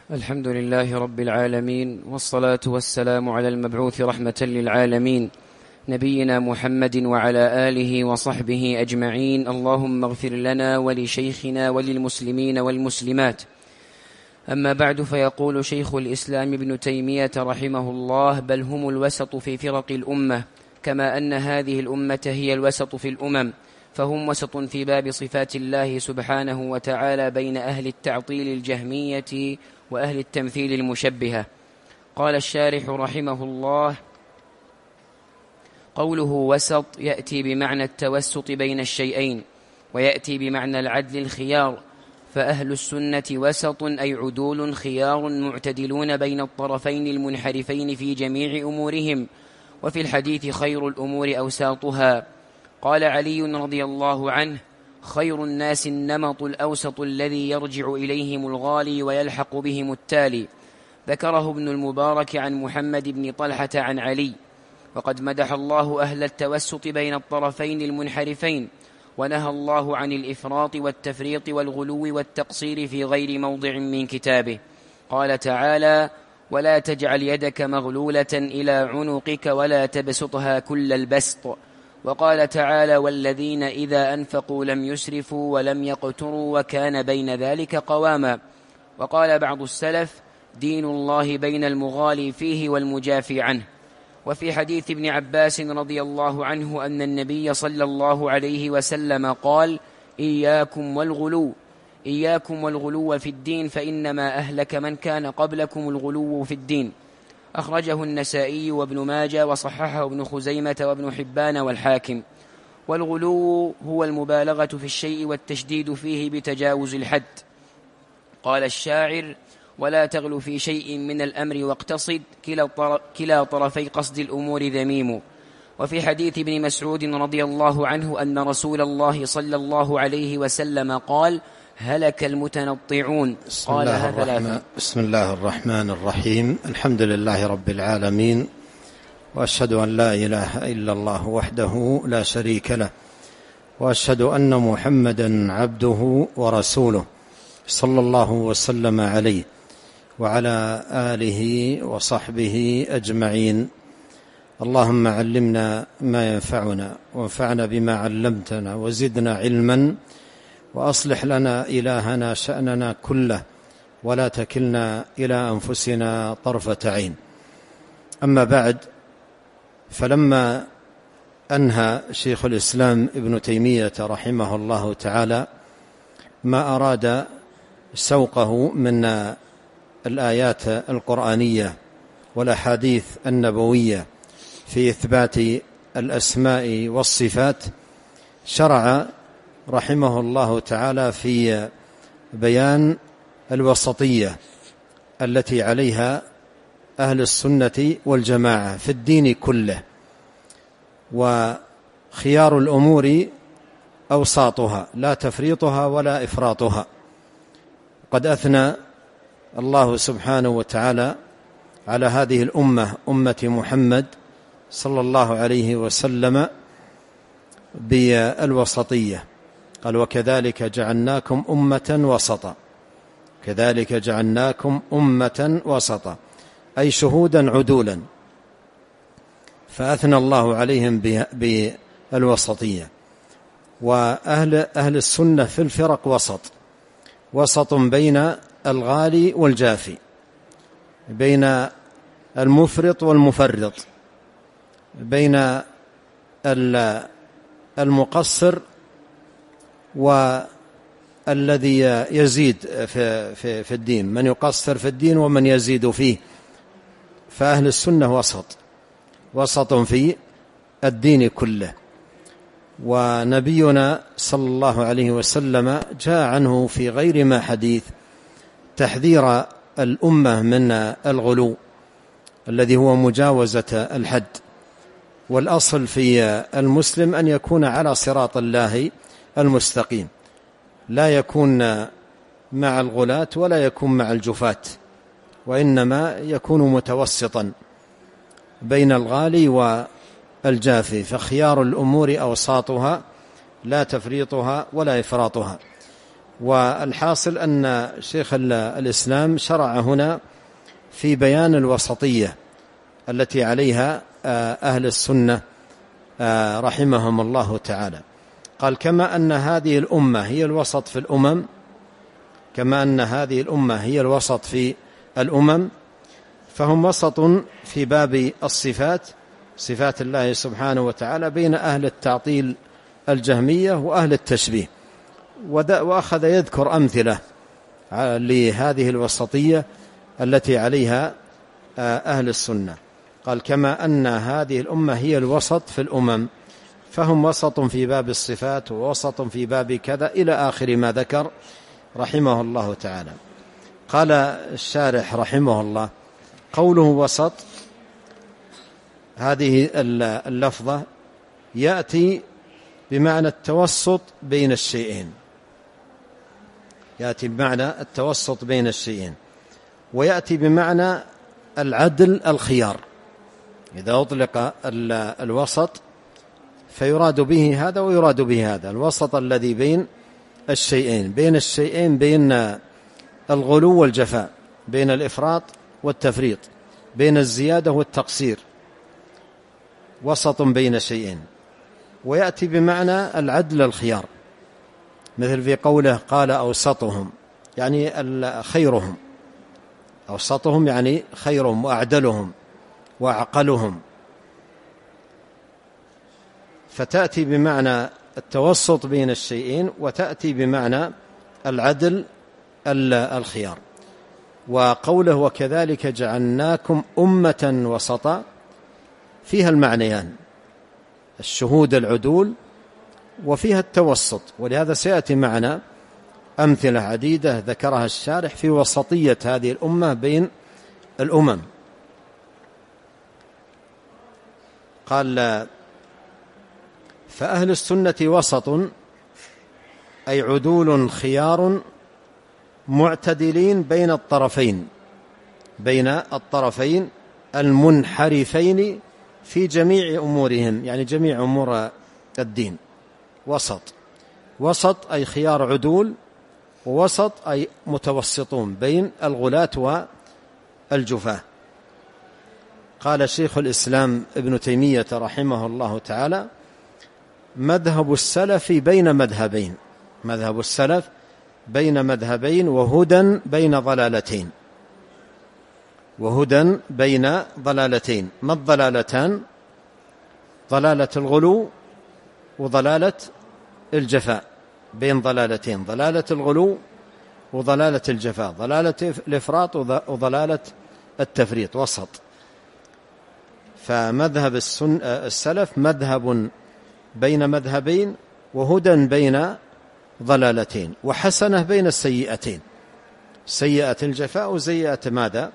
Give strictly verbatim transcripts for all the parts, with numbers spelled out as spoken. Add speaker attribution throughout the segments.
Speaker 1: الحمد لله رب العالمين، والصلاة والسلام على المبعوث رحمة للعالمين نبينا محمد وعلى آله وصحبه أجمعين. اللهم اغفر لنا ولشيخنا وللمسلمين والمسلمات. أما بعد، فيقول شيخ الإسلام ابن تيمية رحمه الله: بل هم الوسط في فرق الأمة، كما أن هذه الأمة هي الوسط في الأمم، فهم وسط في باب صفات الله سبحانه وتعالى بين أهل التعطيل الجهمية وأهل التمثيل المشبهة. قال الشارح رحمه الله: قوله وسط يأتي بمعنى التوسط بين الشيئين، ويأتي بمعنى العدل الخيار، فأهل السنة وسط أي عدول خيار معتدلون بين الطرفين المنحرفين في جميع أمورهم، وفي الحديث خير الأمور أوساطها. قال علي رضي الله عنه: خير الناس النمط الأوسط الذي يرجع إليهم الغالي ويلحق بهم التالي. ذكره ابن المبارك عن محمد بن طلحة عن علي. وقد مدح الله أهل التوسط بين الطرفين المنحرفين، ونهى الله عن الإفراط والتفريط والغلو والتقصير في غير موضع من كتابه. قال تعالى: ولا تجعل يدك مغلولة إلى عنقك ولا تبسطها كل البسط. وقال تعالى: والذين إذا أنفقوا لم يسرفوا ولم يقتروا وكان بين ذلك قواما. وقال بعض السلف: دين الله بين المغالي فيه والمجافي عنه. وفي حديث ابن عباس رضي الله عنه أن النبي صلى الله عليه وسلم قال: إياكم والغلو إياكم والغلو في الدين، فإنما أهلك من كان قبلكم الغلو في الدين. أخرجه النسائي وابن ماجه، وصححه ابن خزيمة وابن حبان والحاكم. والغلو هو المبالغة في الشيء والتشديد فيه بتجاوز الحد. قال الشاعر: ولا تغلو في شيء من الأمر واقتصد، كلا طرفي قصد الأمور ذميم. وفي حديث ابن مسعود رضي الله عنه أن رسول الله صلى الله عليه وسلم قال: هلك المتنطعون. قالها ثلاثا.
Speaker 2: بسم الله الرحمن الرحيم. الحمد لله رب العالمين، وأشهد أن لا إله إلا الله وحده لا شريك له، وأشهد أن محمدا عبده ورسوله، صلى الله وسلم عليه وعلى آله وصحبه أجمعين. اللهم علمنا ما ينفعنا، وانفعنا بما علمتنا، وزدنا علما، وأصلح لنا إلهنا شأننا كله، ولا تكلنا إلى أنفسنا طرفة عين. أما بعد، فلما أنهى شيخ الإسلام ابن تيمية رحمه الله تعالى ما أراد سوقه من الآيات القرآنية والأحاديث النبوية في إثبات الأسماء والصفات، شرع رحمه الله تعالى في بيان الوسطية التي عليها أهل السنة والجماعة في الدين كله، وخيار الأمور أوساطها لا تفريطها ولا إفراطها. قد أثنى الله سبحانه وتعالى على هذه الأمة، أمة محمد صلى الله عليه وسلم، بالوسطية. قال: وكذلك جعلناكم أمة وسطا. كذلك جعلناكم أمة وسطا، أي شهودا عدولا، فأثنى الله عليهم بالوسطية. وأهل أهل السنة في الفرق وسط، وسط بين الغالي والجافي، بين المفرط والمفرط، بين المقصر والذي يزيد في, في, في الدين، من يقصر في الدين ومن يزيد فيه. فأهل السنة وسط، وسط في الدين كله. ونبينا صلى الله عليه وسلم جاء عنه في غير ما حديث تحذير الأمة من الغلو الذي هو مجاوزة الحد. والأصل في المسلم أن يكون على صراط الله المستقيم، لا يكون مع الغلاة ولا يكون مع الجفاة، وإنما يكون متوسطا بين الغالي والجافي. فخيار الأمور أوساطها لا تفريطها ولا إفراطها. والحاصل أن شيخ الإسلام شرع هنا في بيان الوسطية التي عليها أهل السنة رحمهم الله تعالى. قال كما أن هذه الأمة هي الوسط في الأمم، كما أن هذه الأمة هي الوسط في الأمم، فهم وسط في باب الصفات، صفات الله سبحانه وتعالى، بين أهل التعطيل الجهمية وأهل التشبيه. وأخذ يذكر أمثلة لهذه الوسطية التي عليها أهل السنة. قال كما أن هذه الأمة هي الوسط في الأمم، فهم وسط في باب الصفات ووسط في باب كذا إلى آخر ما ذكر رحمه الله تعالى. قال الشارح رحمه الله: قوله وسط، هذه اللفظة يأتي بمعنى التوسط بين الشيئين، يأتي بمعنى التوسط بين الشيئين، ويأتي بمعنى العدل الخيار. إذا أطلق الوسط فيراد به هذا ويراد به هذا، الوسط الذي بين الشيئين، بين الشيئين بين الغلو والجفاء، بين الإفراط والتفريط، بين الزيادة والتقصير، وسط بين شيئين. ويأتي بمعنى العدل الخيار، مثل في قوله قال أوسطهم، يعني خيرهم، أوسطهم يعني خيرهم وأعدلهم وأعقلهم. فتأتي بمعنى التوسط بين الشيئين، وتأتي بمعنى العدل الخيار. وقوله وكذلك جعلناكم أمة وسطا فيها المعنيان، الشهود العدول وفيها التوسط، ولهذا سيأتي معنا أمثلة عديدة ذكرها الشارح في وسطية هذه الأمة بين الأمم. قال فأهل السنة وسط، أي عدول خيار معتدلين بين الطرفين، بين الطرفين المنحرفين في جميع أمورهم، يعني جميع أمور الدين. وسط، وسط أي خيار عدول، ووسط أي متوسطون بين الغلاة والجفاة. قال شيخ الإسلام ابن تيمية رحمه الله تعالى: مذهب السلف بين مذهبين، مذهب السلف بين مذهبين وهدى بين ضلالتين، وهدى بين ضلالتين. ما الضلالتان؟ ضلالة الغلو وضلالة الجفاء، بين ضلالتين، ضلالة الغلو وضلالة الجفاء، ضلالة الإفراط وضلالة التفريط، وسط. فمذهب السلف مذهب بين مذهبين وهدى بين ضلالتين، وحسنة بين السيئتين، سيئة الجفاء وسيئة ماذا؟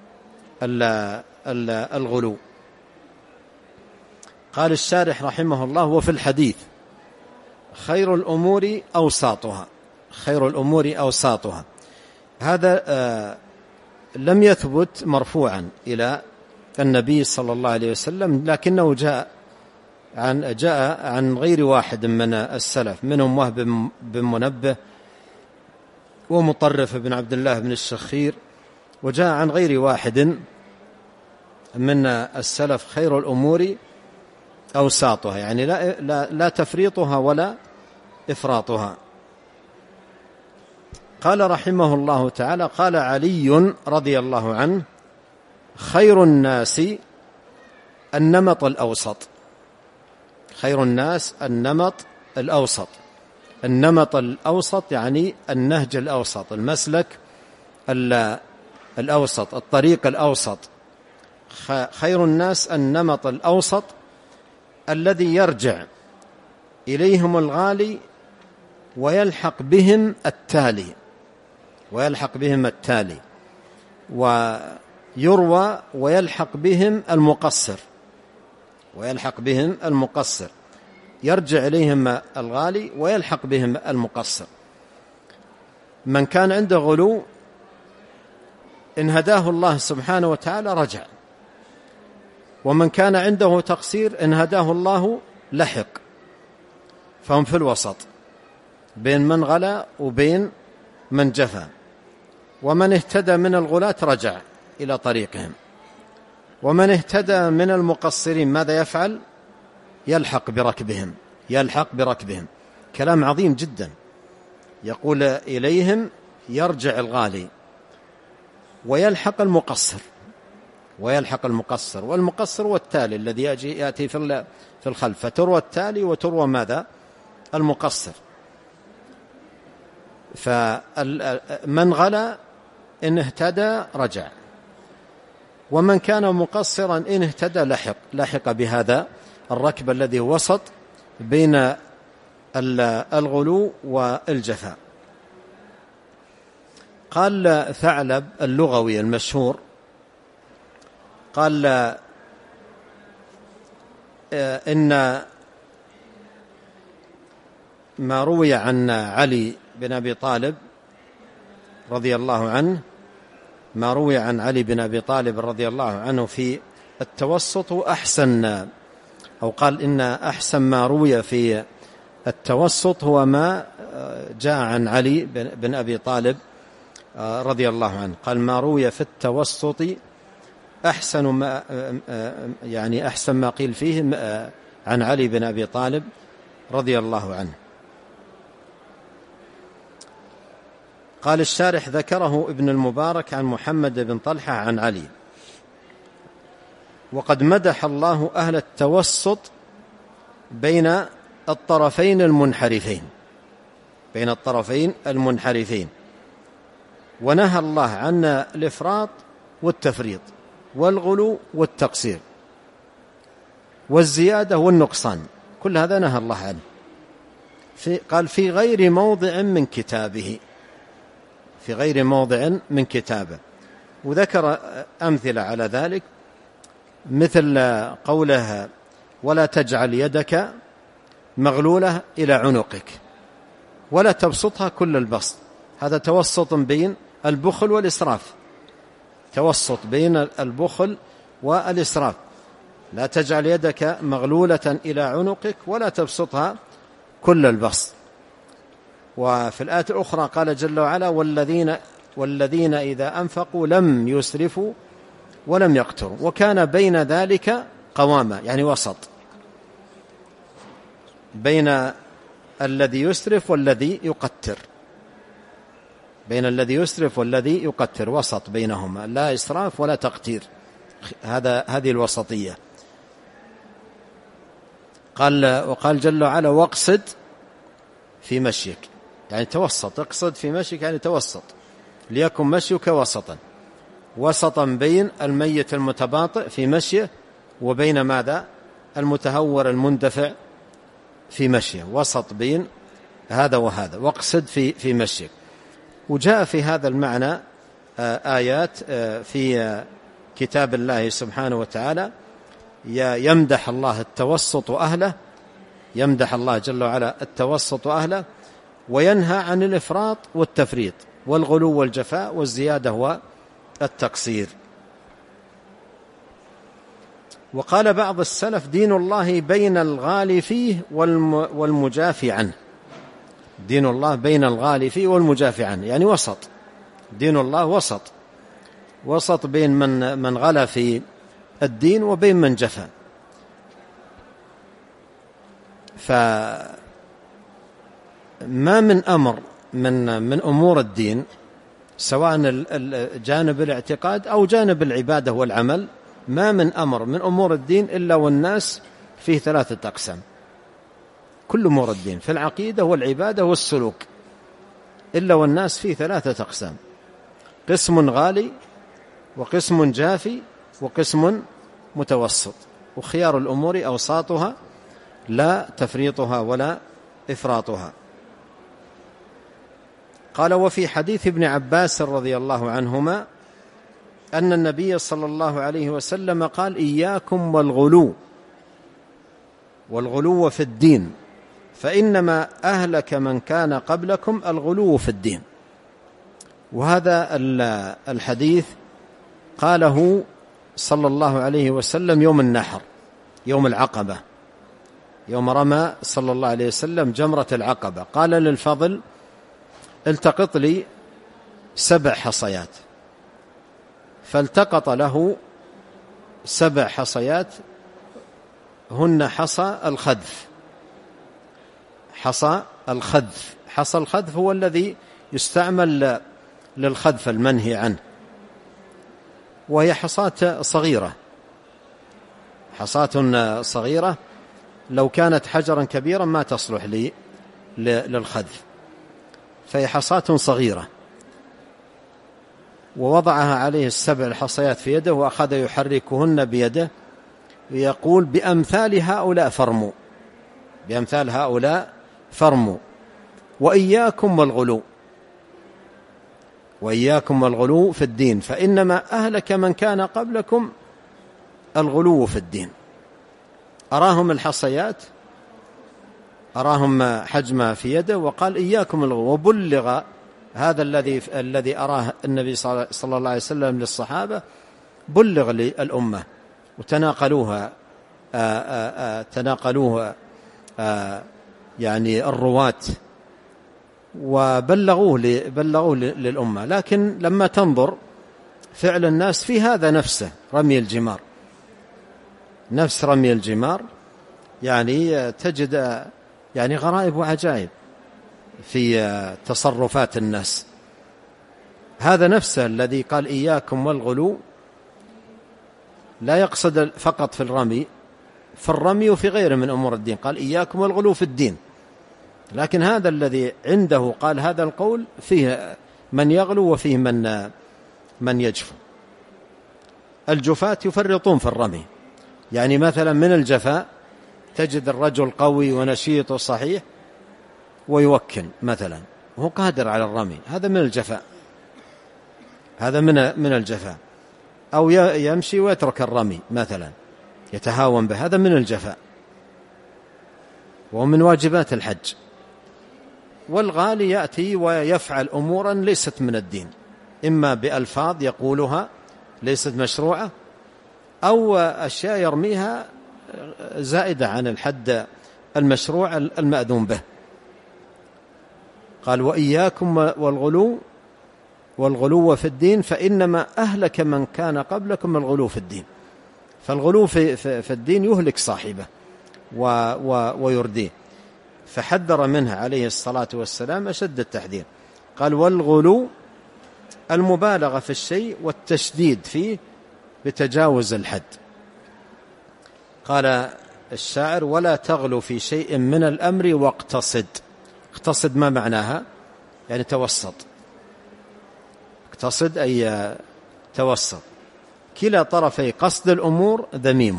Speaker 2: الغلو. قال الشارح رحمه الله: وفي الحديث خير الأمور أوساطها، خير الأمور أوساطها. هذا آه لم يثبت مرفوعا إلى النبي صلى الله عليه وسلم، لكنه جاء عن جاء عن غير واحد من السلف، منهم وهب بن منبه ومطرف بن عبد الله بن الشخير، وجاء عن غير واحد من السلف خير الأمور أوساطها، يعني لا, لا, لا تفريطها ولا إفراطها. قال رحمه الله تعالى: قال علي رضي الله عنه: خير الناس النمط الأوسط، خير الناس النمط الأوسط. النمط الأوسط يعني النهج الأوسط، المسلك الأوسط، الطريق الأوسط. خير الناس النمط الأوسط الذي يرجع إليهم الغالي ويلحق بهم التالي، ويلحق بهم التالي، ويروى ويلحق بهم المقصر، ويلحق بهم المقصر، يرجع إليهم الغالي ويلحق بهم المقصر. من كان عنده غلو إن هداه الله سبحانه وتعالى رجع، ومن كان عنده تقصير إن هداه الله لحق، فهم في الوسط. بين من غلا وبين من جفا. ومن اهتدى من الغلاة رجع إلى طريقهم، ومن اهتدى من المقصرين ماذا يفعل؟ يلحق بركبهم، يلحق بركبهم. كلام عظيم جدا. يقول إليهم يرجع الغالي ويلحق المقصر، ويلحق المقصر. والمقصر هو التالي الذي يأتي في الخلف، فتروى التالي وتروى ماذا؟ المقصر. فمن غلا إن اهتدى رجع، ومن كان مقصرا إن اهتدى لحق لحق بهذا الركب الذي وسط بين الغلو والجفاء. قال ثعلب اللغوي المشهور قال إن ما روي عن علي بن أبي طالب رضي الله عنه ما روي عن علي بن أبي طالب رضي الله عنه في التوسط أحسن، أو قال إن أحسن ما روي في التوسط هو ما جاء عن علي بن أبي طالب رضي الله عنه. قال ما روي في التوسط أحسن ما يعني أحسن ما قيل فيه عن علي بن أبي طالب رضي الله عنه. قال الشارح ذكره ابن المبارك عن محمد بن طلحة عن علي. وقد مدح الله أهل التوسط بين الطرفين المنحرفين بين الطرفين المنحرفين ونهى الله عن الإفراط والتفريط والغلو والتقصير والزيادة والنقصان، كل هذا نهى الله عنه. في قال في غير موضع من كتابه في غير موضع من كتابه. وذكر أمثلة على ذلك مثل قوله ولا تجعل يدك مغلولة إلى عنقك ولا تبسطها كل البسط. هذا توسط بين البخل والإسراف، توسط بين البخل والإسراف. لا تجعل يدك مغلولة إلى عنقك ولا تبسطها كل البسط. وفي الآية الأخرى قال جل وعلا والذين, والذين إذا أنفقوا لم يسرفوا ولم يقتروا وكان بين ذلك قواما، يعني وسط بين الذي يسرف والذي يقتر بين الذي يسرف والذي يقتر وسط بينهما، لا إسراف ولا تقتير. هذا هذه الوسطية. قال وقال جل وعلا واقصد في مشيك، يعني توسط، اقصد في مشيك يعني توسط، ليكن مشيك وسطا وسطا بين الميت المتباطئ في مشيه وبين ماذا؟ المتهور المندفع في مشيه، وسط بين هذا وهذا، واقصد في في مشيك. وجاء في هذا المعنى آيات في كتاب الله سبحانه وتعالى يمدح الله التوسط أهله، يمدح الله جل وعلا التوسط أهله، وينهى عن الإفراط والتفريط والغلو والجفاء والزيادة والتقصير. وقال بعض السلف دين الله بين الغالي فيه والمجافي عنه، دين الله بين الغالي فيه والمجافي عنه، يعني وسط. دين الله وسط، وسط بين من من غلا في الدين وبين من جفا. فما من أمر من من أمور الدين سواء جانب الاعتقاد أو جانب العبادة والعمل، ما من أمر من أمور الدين إلا والناس فيه ثلاثة أقسام. كل أمور الدين في العقيدة والعبادة والسلوك إلا والناس فيه ثلاثة أقسام: قسم غالي وقسم جافي وقسم متوسط، وخيار الأمور أوساطها لا تفريطها ولا إفراطها. قال وفي حديث ابن عباس رضي الله عنهما أن النبي صلى الله عليه وسلم قال إياكم والغلو والغلو في الدين فإنما أهلك من كان قبلكم الغلو في الدين. وهذا الحديث قاله صلى الله عليه وسلم يوم النحر، يوم العقبة، يوم رمى صلى الله عليه وسلم جمرة العقبة، قال للفضل التقط لي سبع حصيات، فالتقط له سبع حصيات هن حصى الخذف. حصى الخذف حصى الخذف هو الذي يستعمل للخذف المنهي عنه، وهي حصاة صغيرة، حصاة صغيرة لو كانت حجرا كبيرا ما تصلح لي للخذف، فهي حصاة صغيرة. ووضعها عليه السبع الحصيات في يده وأخذ يحركهن بيده ويقول بأمثال هؤلاء فرموا، بأمثال هؤلاء فرموا، وإياكم والغلو، وإياكم والغلو في الدين، فإنما أهلك من كان قبلكم الغلو في الدين. أراهم الحصيات، أراهم حجمها في يده، وقال إياكم الغلو. وبلغ هذا الذي الذي أراه النبي صلى الله عليه وسلم للصحابة، بلغ للأمة وتناقلوها آآ آآ تناقلوها آآ يعني الرواة وبلغوه بلغوه للأمة. لكن لما تنظر فعل الناس في هذا نفسه، رمي الجمار، نفس رمي الجمار، يعني تجد يعني غرائب وعجائب في تصرفات الناس. هذا نفسه الذي قال إياكم والغلو لا يقصد فقط في الرمي، في الرمي وفي غيره من أمور الدين، قال إياكم والغلو في الدين. لكن هذا الذي عنده قال هذا القول فيه من يغلو وفيه من من يجفو. الجفاة يفرطون في الرمي، يعني مثلا من الجفاء تجد الرجل قوي ونشيط وصحيح ويوكل مثلا وهو قادر على الرمي، هذا من الجفاء، هذا من من الجفاء. أو يمشي ويترك الرمي مثلا يتهاون به، هذا من الجفاء ومن واجبات الحج. والغالي يأتي ويفعل أمورا ليست من الدين، إما بألفاظ يقولها ليست مشروعة، أو أشياء يرميها زائدة عن الحد المشروع المأذون به. قال وإياكم والغلو والغلو في الدين فإنما أهلك من كان قبلكم الغلو في الدين. فالغلو في, في, في الدين يهلك صاحبه و و ويرديه، فحذر منها عليه الصلاة والسلام أشد التحذير. قال والغلو المبالغة في الشيء والتشديد فيه بتجاوز الحد. قال الشاعر ولا تغلو في شيء من الأمر واقتصد. اقتصد ما معناها؟ يعني توسط، اقتصد أي توسط. كلا طرفي قصد الأمور ذميم،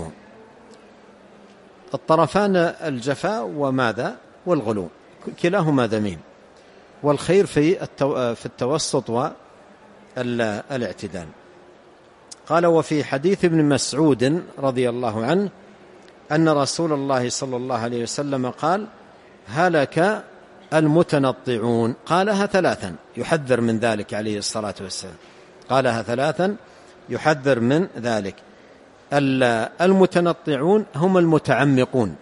Speaker 2: الطرفان الجفاء وماذا والغلو كلاهما ذميم، والخير في في التوسط والاعتدال. قال وفي حديث ابن مسعود رضي الله عنه أن رسول الله صلى الله عليه وسلم قال هلك المتنطعون، قالها ثلاثا يحذر من ذلك عليه الصلاة والسلام، قالها ثلاثا يحذر من ذلك. المتنطعون هم المتعمقون،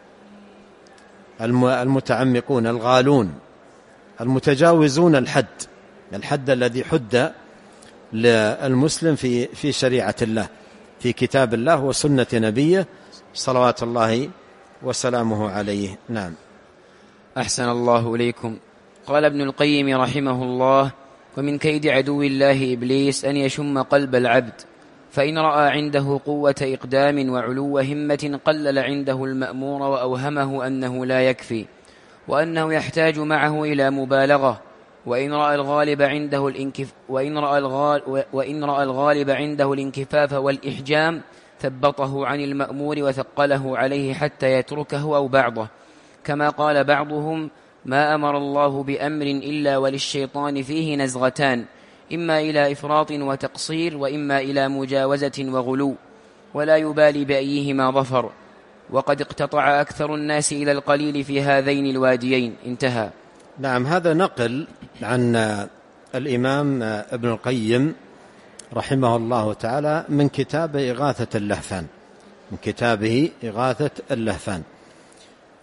Speaker 2: المتعمقون الغالون المتجاوزون الحد، الحد الذي حد للمسلم في في شريعة الله، في كتاب الله وسنة نبيه صلوات الله وسلامه عليه. نعم.
Speaker 1: أحسن الله إليكم. قال ابن القيم رحمه الله ومن كيد عدو الله إبليس أن يشم قلب العبد، فإن رأى عنده قوة إقدام وعلو همة قلل عنده المأمور وأوهمه أنه لا يكفي وأنه يحتاج معه إلى مبالغة، وإن رأى الغالب عنده الانكف وإن رأى الغال وإن رأى الغالب عنده الانكفاف والإحجام ثبطه عن المأمور وثقله عليه حتى يتركه أو بعضه، كما قال بعضهم ما أمر الله بأمر إلا وللشيطان فيه نزغتان، إما إلى إفراط وتقصير وإما إلى مجاوزة وغلو، ولا يبالي بأيهما ظفر، وقد اقتطع أكثر الناس إلى القليل في هذين الواديين. انتهى.
Speaker 2: نعم. هذا نقل عن الإمام ابن القيم رحمه الله تعالى من كتاب إغاثة اللهفان، من كتابه إغاثة اللهفان.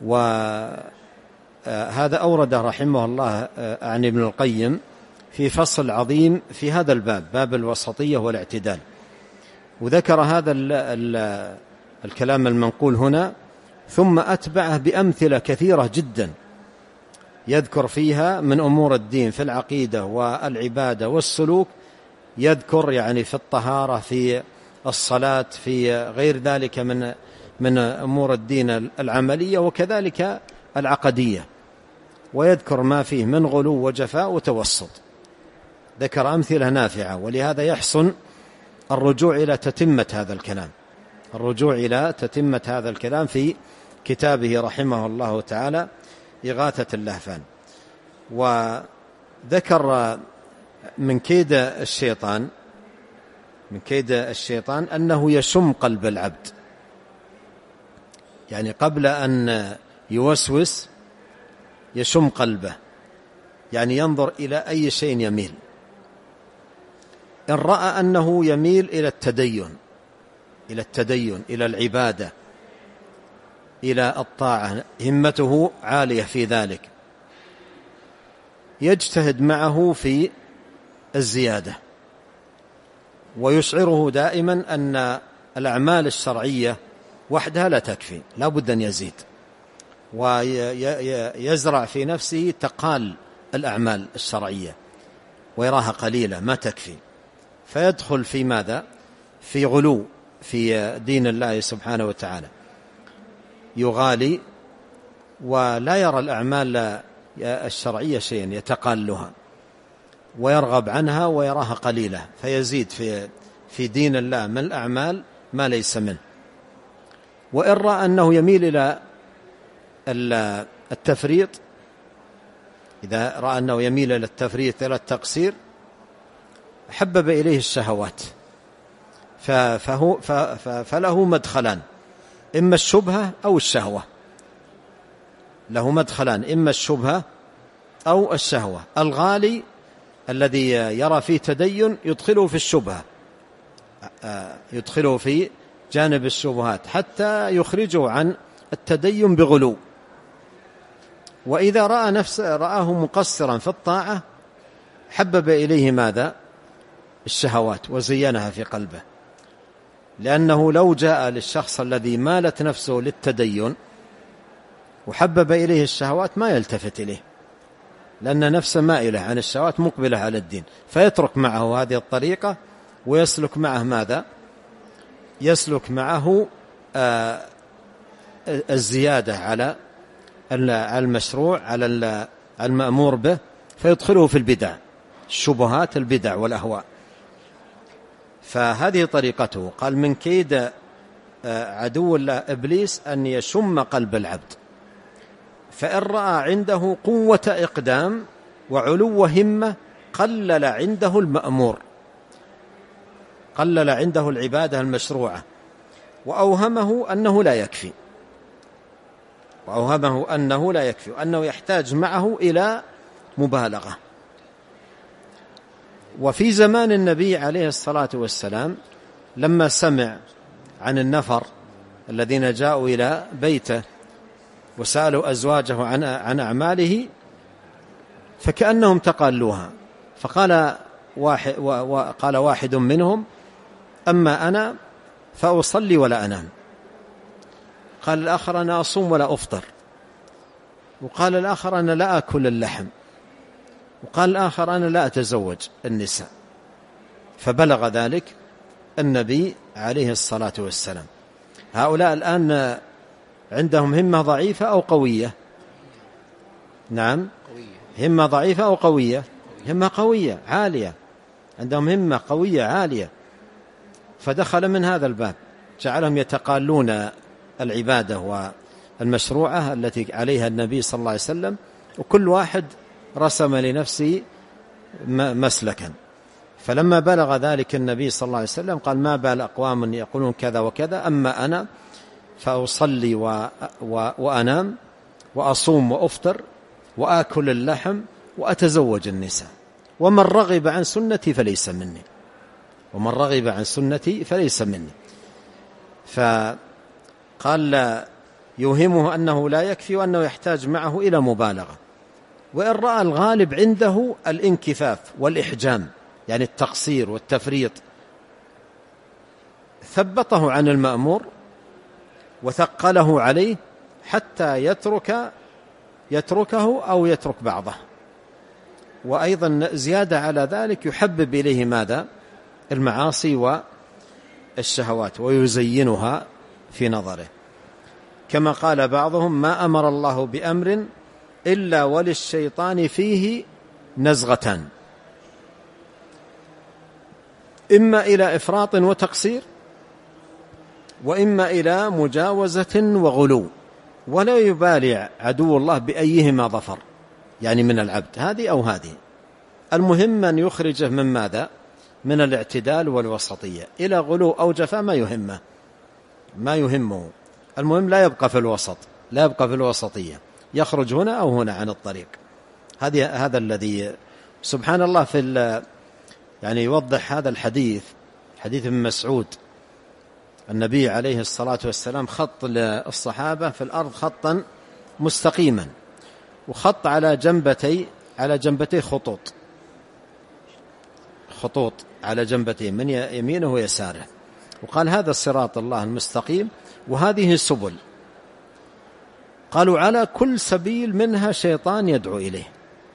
Speaker 2: وهذا أورده رحمه الله عن ابن القيم في فصل عظيم في هذا الباب، باب الوسطية والاعتدال، وذكر هذا ال ال الكلام المنقول هنا، ثم أتبعه بأمثلة كثيرة جدا يذكر فيها من أمور الدين في العقيدة والعبادة والسلوك، يذكر يعني في الطهارة، في الصلاة، في غير ذلك من من أمور الدين العملية وكذلك العقدية، ويذكر ما فيه من غلو وجفاء وتوسط. ذكر أمثلة نافعة، ولهذا يحسن الرجوع إلى تتمة هذا الكلام الرجوع إلى تتمة هذا الكلام في كتابه رحمه الله تعالى إغاثة اللهفان. وذكر من كيد الشيطان من كيد الشيطان أنه يشم قلب العبد، يعني قبل أن يوسوس يشم قلبه، يعني ينظر إلى أي شيء يميل. إن رأى أنه يميل إلى التدين إلى التدين إلى العبادة، إلى الطاعة، همته عالية في ذلك، يجتهد معه في الزيادة، ويشعره دائما أن الأعمال الشرعية وحدها لا تكفي، لا بد أن يزيد، ويزرع في نفسه تقال الأعمال الشرعية ويراها قليلة ما تكفي، فيدخل في ماذا؟ في غلو في دين الله سبحانه وتعالى، يغالي ولا يرى الأعمال الشرعية شيئا، يتقالها ويرغب عنها ويراها قليلة، فيزيد في في دين الله من الأعمال ما ليس منه. وإن رأى أنه يميل إلى التفريط، إذا رأى أنه يميل إلى التفريط إلى التقصير، حبب إليه الشهوات، فهو فله مدخلان، إما الشبهة أو الشهوة، له مدخلان، إما الشبهة أو الشهوة. الغالي الذي يرى فيه تدين يدخله في الشبهة، يدخله في جانب الشبهات حتى يخرجه عن التدين بغلو. وإذا رأى نفسه رآه مقصرا في الطاعة حبب إليه ماذا؟ الشهوات وزينها في قلبه، لأنه لو جاء للشخص الذي مالت نفسه للتدين وحبب إليه الشهوات ما يلتفت إليه، لأن نفسه مائلة عن الشهوات مقبلة على الدين، فيترك معه هذه الطريقة ويسلك معه ماذا؟ يسلك معه آه الزيادة على المشروع، على المأمور به، فيدخله في البدع، الشبهات، البدع والأهواء. فهذه طريقته. قال من كيد عدو الله إبليس أن يشم قلب العبد، فإن رأى عنده قوة إقدام وعلو همة قلل عنده المأمور، قلل عنده العبادة المشروعة، وأوهمه أنه لا يكفي وأوهمه أنه لا يكفي وأنه يحتاج معه إلى مبالغة. وفي زمان النبي عليه الصلاة والسلام لما سمع عن النفر الذين جاءوا إلى بيته وسألوا أزواجه عن عن أعماله فكأنهم تقالوها، فقال واحد, وقال واحد منهم: أما أنا فأصلي ولا أنام. قال الآخر: أنا أصوم ولا أفطر. وقال الآخر: أنا لا أكل اللحم. وقال الآخر: أنا لا أتزوج النساء. فبلغ ذلك النبي عليه الصلاة والسلام. هؤلاء الآن عندهم همة ضعيفة أو قوية؟ نعم، همة ضعيفة أو قوية؟ همة قوية عالية، عندهم همة قوية عالية، فدخل من هذا الباب، جعلهم يتقالون العبادة والمشروعة التي عليها النبي صلى الله عليه وسلم، وكل واحد رسم لنفسه مسلكا. فلما بلغ ذلك النبي صلى الله عليه وسلم قال: ما بال أقوام يقولون كذا وكذا، أما أنا فأصلي و... و... وأنام وأصوم وأفطر وآكل اللحم وأتزوج النساء، ومن رغب عن سنتي فليس مني ومن رغب عن سنتي فليس مني. فقال يوهمه أنه لا يكفي وأنه يحتاج معه إلى مبالغة. وإن رأى الغالب عنده الانكفاف والإحجام، يعني التقصير والتفريط، ثبطه عن المأمور وثقله عليه حتى يترك يتركه أو يترك بعضه. وأيضا زيادة على ذلك يحبب إليه ماذا؟ المعاصي والشهوات ويزينها في نظره، كما قال بعضهم: ما أمر الله بأمر إلا وللشيطان فيه نزغتان، إما إلى إفراط وتقصير، وإما إلى مجاوزة وغلو، ولا يبالي عدو الله بأيهما ظفر، يعني من العبد هذه أو هذه. المهم أن يخرجه من ماذا؟ من الاعتدال والوسطية إلى غلو أو جفاء ما يهمه ما يهمه المهم لا يبقى في الوسط، لا يبقى في الوسطية، يخرج هنا أو هنا عن الطريق. هذه هذا الذي سبحان الله في يعني يوضح هذا الحديث، حديث ابن مسعود. النبي عليه الصلاة والسلام خط للصحابة في الأرض خطا مستقيما، وخط على جنبتي على جنبتي خطوط خطوط على جنبتي من يمينه ويساره، وقال: هذا الصراط الله المستقيم وهذه السبل. قالوا: على كل سبيل منها شيطان يدعو إليه.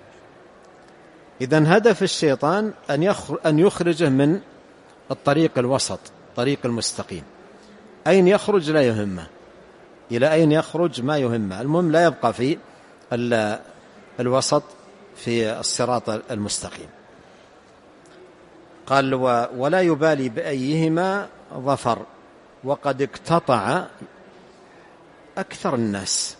Speaker 2: إذن هدف الشيطان أن يخرجه من الطريق الوسط، طريق المستقيم. أين يخرج لا يهمه، إلى أين يخرج ما يهمه، المهم لا يبقى في الوسط في الصراط المستقيم. قال: ولا يبالي بأيهما ظفر وقد اقتطع أكثر الناس.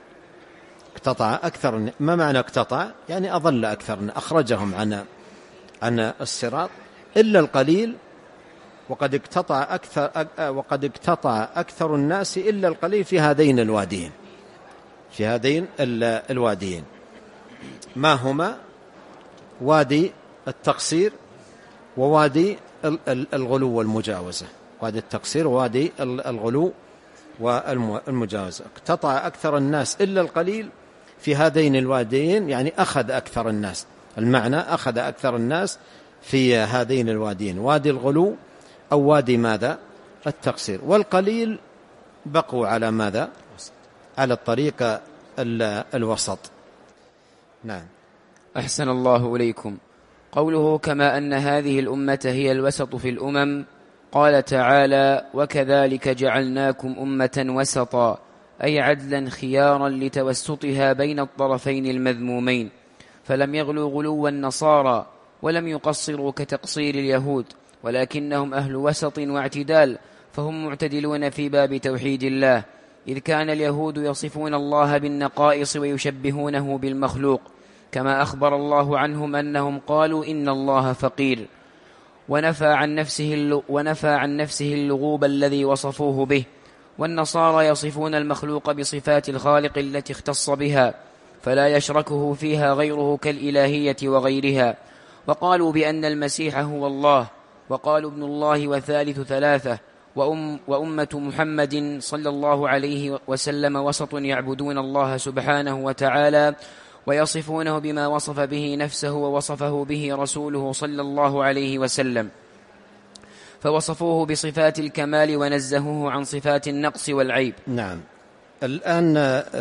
Speaker 2: اقتطع أكثر، ما معنى اقتطع؟ يعني أضل أكثر، أخرجهم عن عن الصراط إلا القليل. وقد اقتطع أكثر وقد اقتطع أكثر الناس إلا القليل في هذين الواديين في هذين الواديين ما هما؟ وادي التقصير ووادي الغلو والمجاوزة. وادي التقصير ووادي الغلو والمجاوزة. اقتطع أكثر الناس إلا القليل في هذين الواديين، يعني أخذ أكثر الناس، المعنى أخذ أكثر الناس في هذين الواديين، وادي الغلو أو وادي ماذا؟ التقصير. والقليل بقوا على ماذا؟ على الطريق الوسط. نعم.
Speaker 1: أحسن الله إليكم. قوله: كما أن هذه الأمة هي الوسط في الأمم، قال تعالى: وكذلك جعلناكم أمة وسطا، أي عدلا خيارا لتوسطها بين الطرفين المذمومين، فلم يغلوا غلو النصارى ولم يقصروا كتقصير اليهود، ولكنهم أهل وسط واعتدال، فهم معتدلون في باب توحيد الله، إذ كان اليهود يصفون الله بالنقائص ويشبهونه بالمخلوق، كما أخبر الله عنهم أنهم قالوا إن الله فقير، ونفى عن نفسه ونفى عن نفسه اللغوب الذي وصفوه به. والنصارى يصفون المخلوق بصفات الخالق التي اختص بها، فلا يشركه فيها غيره كالإلهية وغيرها. وقالوا بأن المسيح هو الله، وقالوا ابن الله وثالث ثلاثة، وأم وأمة محمد صلى الله عليه وسلم وسط يعبدون الله سبحانه وتعالى ويصفونه بما وصف به نفسه ووصفه به رسوله صلى الله عليه وسلم، فوصفوه بصفات الكمال ونزهوه عن صفات النقص والعيب.
Speaker 2: نعم. الآن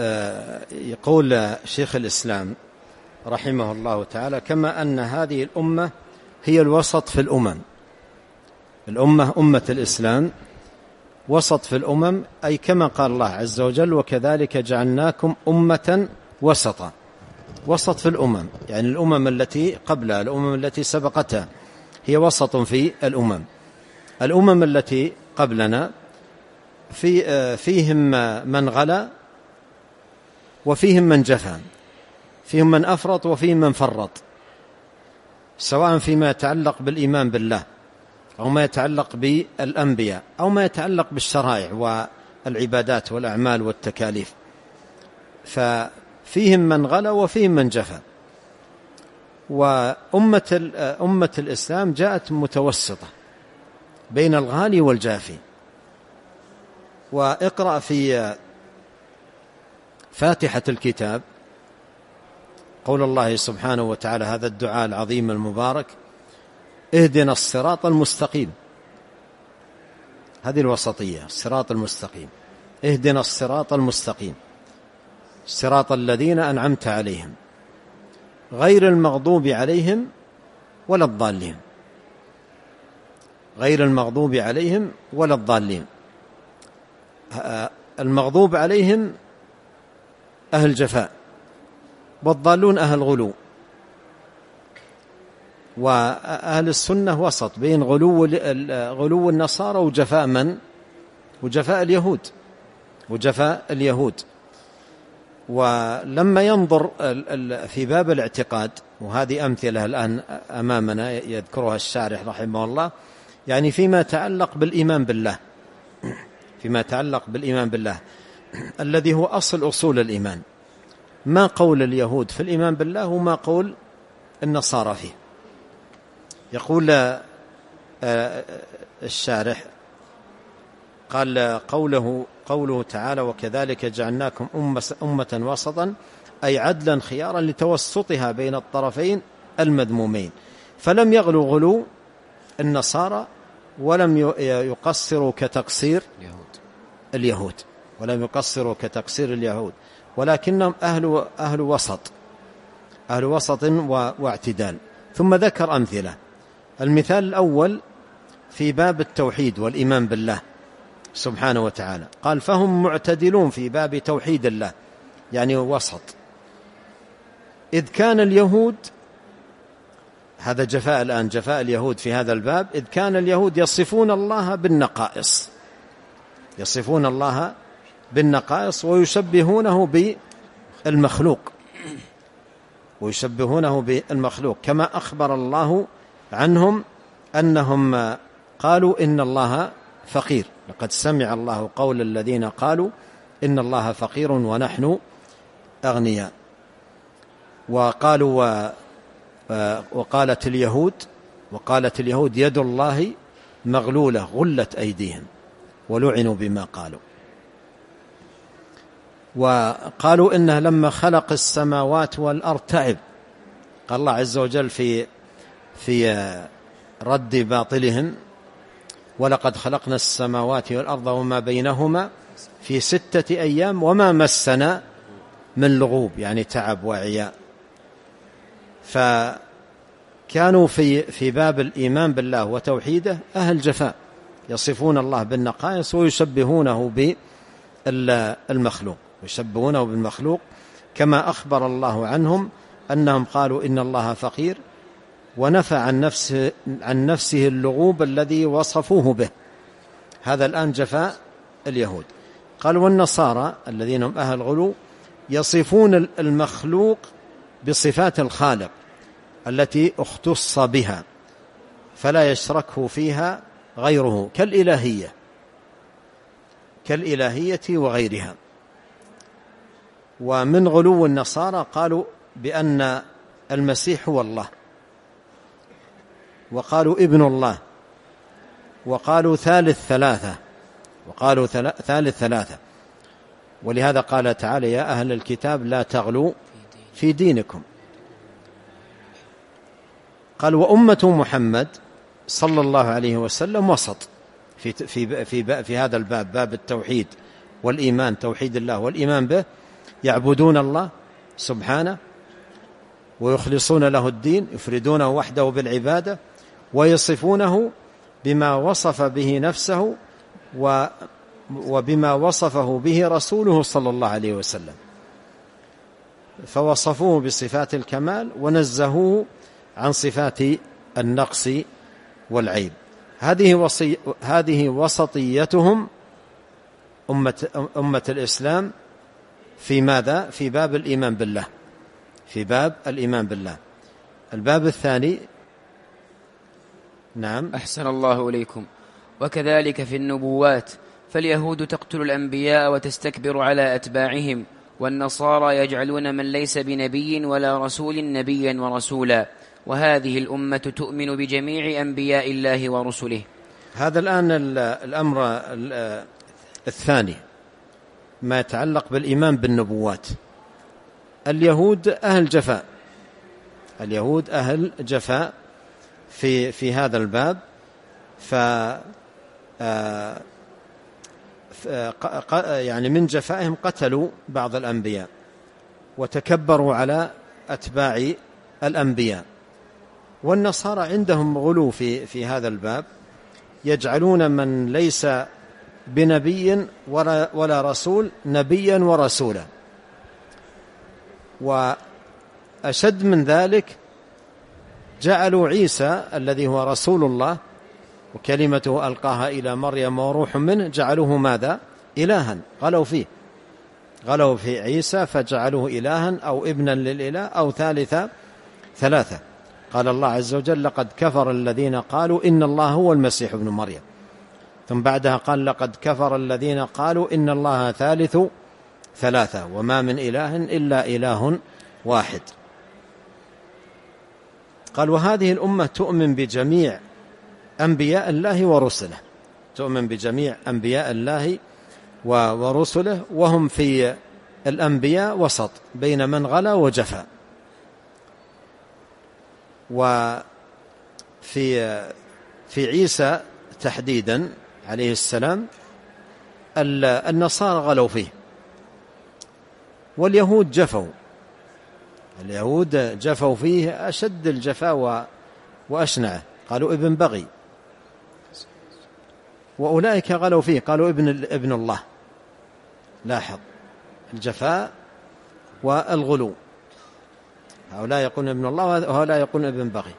Speaker 2: يقول شيخ الإسلام رحمه الله تعالى: كما أن هذه الأمة هي الوسط في الأمم. الأمة أمة الإسلام وسط في الأمم، أي كما قال الله عز وجل: وكذلك جعلناكم أمة وسطا. وسط في الأمم، يعني الأمم التي قبلها، الأمم التي سبقتها، هي وسط في الأمم. الأمم التي قبلنا في فيهم من غلا وفيهم من جفى، فيهم من أفرط وفيهم من فرط، سواء فيما يتعلق بالإيمان بالله أو ما يتعلق بالأنبياء أو ما يتعلق بالشرائع والعبادات والأعمال والتكاليف. ففيهم من غلا وفيهم من جفى. وأمة أمة الإسلام جاءت متوسطة بين الغالي والجافي. واقرأ في فاتحة الكتاب قول الله سبحانه وتعالى هذا الدعاء العظيم المبارك: اهدنا الصراط المستقيم. هذه الوسطية، الصراط المستقيم، اهدنا الصراط المستقيم صراط الذين أنعمت عليهم غير المغضوب عليهم ولا الضالين، غير المغضوب عليهم ولا الضالين. المغضوب عليهم أهل جفاء، والضالون أهل غلو، وأهل السنة وسط بين غلو غلو النصارى وجفاء من؟ وجفاء اليهود، وجفاء اليهود. ولما ينظر في باب الاعتقاد، وهذه أمثلة الآن أمامنا يذكرها الشارح رحمه الله، يعني فيما يتعلق بالإيمان بالله، فيما يتعلق بالإيمان بالله الذي هو أصل أصول الإيمان، ما قول اليهود في الإيمان بالله وما قول النصارى فيه. يقول الشارح قال قوله, قوله تعالى: وكذلك جعلناكم أمة وسطا، أي عدلا خيارا لتوسطها بين الطرفين المذمومين، فلم يغلو غلو النصارى ولم يقصروا كتقصير اليهود، ولم يقصروا كتقصير اليهود، ولكنهم أهل, أهل وسط، أهل وسط واعتدال. ثم ذكر أمثلة. المثال الأول في باب التوحيد والإيمان بالله سبحانه وتعالى، قال: فهم معتدلون في باب توحيد الله، يعني وسط، إذ كان اليهود، هذا جفاء الآن، جفاء اليهود في هذا الباب، إذ كان اليهود يصفون الله بالنقائص، يصفون الله بالنقائص ويشبهونه بالمخلوق، ويشبهونه بالمخلوق، كما أخبر الله عنهم أنهم قالوا إن الله فقير، لقد سمع الله قول الذين قالوا إن الله فقير ونحن أغنياء. وقالوا وقالت اليهود وقالت اليهود يد الله مغلولة غلت أيديهم ولعنوا بما قالوا. وقالوا إنه لما خلق السماوات والأرض تعب، قال الله عز وجل في في رد باطلهم: ولقد خلقنا السماوات والأرض وما بينهما في ستة أيام وما مسنا من لغوب، يعني تعب وعياء. فكانوا في في باب الإيمان بالله وتوحيده أهل جفاء، يصفون الله بالنقائص ويشبهونه بالمخلوق، يشبهونه بالمخلوق، كما أخبر الله عنهم أنهم قالوا إن الله فقير، ونفى عن نفسه, عن نفسه اللغوب الذي وصفوه به. هذا الآن جفاء اليهود. قال: والنصارى الذين هم أهل غلو يصفون المخلوق بصفات الخالق التي اختص بها فلا يشركه فيها غيره، كالإلهية كالإلهية وغيرها. ومن غلو النصارى قالوا بأن المسيح هو الله، وقالوا ابن الله، وقالوا ثالث ثلاثة، وقالوا ثالث ثلاثة. ولهذا قال تعالى: يا أهل الكتاب لا تغلوا في دينكم. قال: وأمة محمد صلى الله عليه وسلم وسط في, في, في, في هذا الباب، باب التوحيد والإيمان، توحيد الله والإيمان به، يعبدون الله سبحانه ويخلصون له الدين، يفردونه وحده بالعبادة، ويصفونه بما وصف به نفسه وبما وصفه به رسوله صلى الله عليه وسلم، فوصفوه بصفات الكمال ونزهوه عن صفات النقص والعيب. هذه وصي هذه وسطيتهم أمة, أمة الإسلام في ماذا؟ في باب الإيمان بالله، في باب الإيمان بالله. الباب الثاني. نعم.
Speaker 1: أحسن الله إليكم. وكذلك في النبوات، فاليهود تقتل الأنبياء وتستكبر على أتباعهم، والنصارى يجعلون من ليس بنبي ولا رسول نبيا ورسولا، وهذه الأمة تؤمن بجميع أنبياء الله ورسله.
Speaker 2: هذا الآن الأمر الثاني ما يتعلق بالإيمان بالنبوات. اليهود أهل جفاء، اليهود أهل جفاء في في هذا الباب، ف يعني من جفائهم قتلوا بعض الأنبياء وتكبروا على أتباع الأنبياء. والنصارى عندهم غلو في في هذا الباب، يجعلون من ليس بنبي ولا ولا رسول نبيا ورسولا. وأشد من ذلك جعلوا عيسى الذي هو رسول الله وكلمته ألقاها إلى مريم وروح منه، جعلوه ماذا؟ إلها. غلوا فيه، غلوا في عيسى فجعلوه إلها أو ابنا للإله أو ثالث ثلاثة. قال الله عز وجل: لقد كفر الذين قالوا إن الله هو المسيح ابن مريم. ثم بعدها قال: لقد كفر الذين قالوا إن الله ثالث ثلاثة وما من إله إلا إله واحد. قال: وهذه الأمة تؤمن بجميع أنبياء الله ورسله، تؤمن بجميع أنبياء الله ورسله، وهم في الأنبياء وسط بين من غلا وجفا. وفي في عيسى تحديدا عليه السلام النصارى غلوا فيه، واليهود جفوا، اليهود جفوا فيه أشد الجفا وأشنعه، قالوا ابن بغي. وأولئك غلوا فيه، قالوا ابن ابن الله. لاحظ الجفاء والغلو، هؤلاء يقولون ابن الله وهؤلاء يقولون ابن بغي.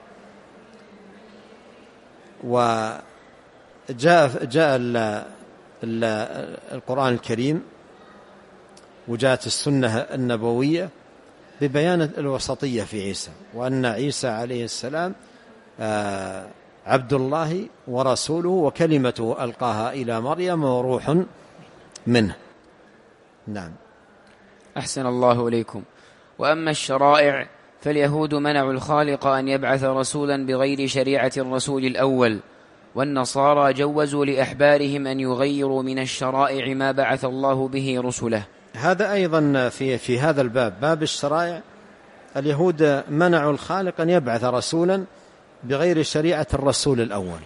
Speaker 2: وجاء جاء ال ال القرآن الكريم وجاءت السنة النبوية ببيان الوسطية في عيسى، وأن عيسى عليه السلام عبد الله ورسوله وكلمته ألقاها إلى مريم وروح منه. نعم.
Speaker 1: أحسن الله إليكم. وأما الشرائع فاليهود منعوا الخالق أن يبعث رسولا بغير شريعة الرسول الأول، والنصارى جوزوا لأحبارهم أن يغيروا من الشرائع ما بعث الله به رسله.
Speaker 2: هذا أيضا في في هذا الباب، باب الشرائع، اليهود منعوا الخالق أن يبعث رسولا بغير شريعة الرسول الأول،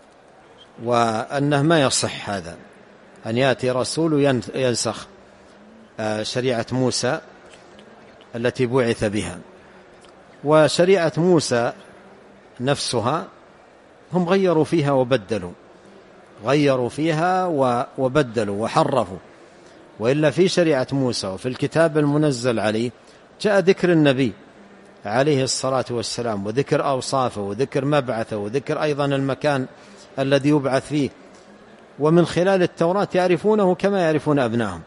Speaker 2: وأنه ما يصح هذا أن يأتي رسول ينسخ شريعة موسى التي بعث بها. وشريعة موسى نفسها هم غيروا فيها وبدلوا، غيروا فيها وبدلوا وحرفوا. وإلا في شريعة موسى وفي الكتاب المنزل عليه جاء ذكر النبي عليه الصلاة والسلام، وذكر أوصافه، وذكر مبعثه، وذكر أيضا المكان الذي يبعث فيه، ومن خلال التوراة يعرفونه كما يعرفون أبنائهم.